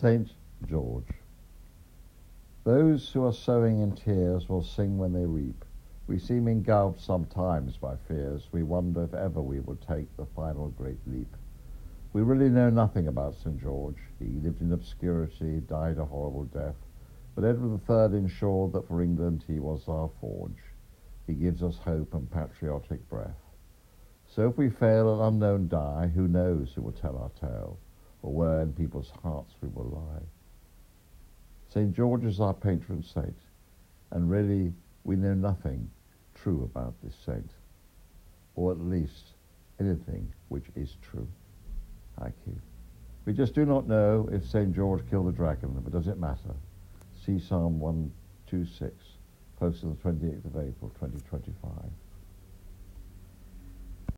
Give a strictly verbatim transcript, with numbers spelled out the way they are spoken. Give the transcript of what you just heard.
Saint George. Those who are sowing in tears will sing when they reap. We seem engulfed sometimes by fears. We wonder if ever we will take the final great leap. We really know nothing about Saint George. He lived in obscurity, died a horrible death, but Edward the Third ensured that for England he was our forge. He gives us hope and patriotic breath. So if we fail and unknown die, who knows who will tell our tale, or where in people's hearts we will lie. Saint George is our patron saint, and really we know nothing true about this saint, or at least anything which is true. I Q. We just do not know if Saint George killed the dragon, but does it matter? See Psalm one twenty-six, posted on the twenty-eighth of April, twenty twenty-five.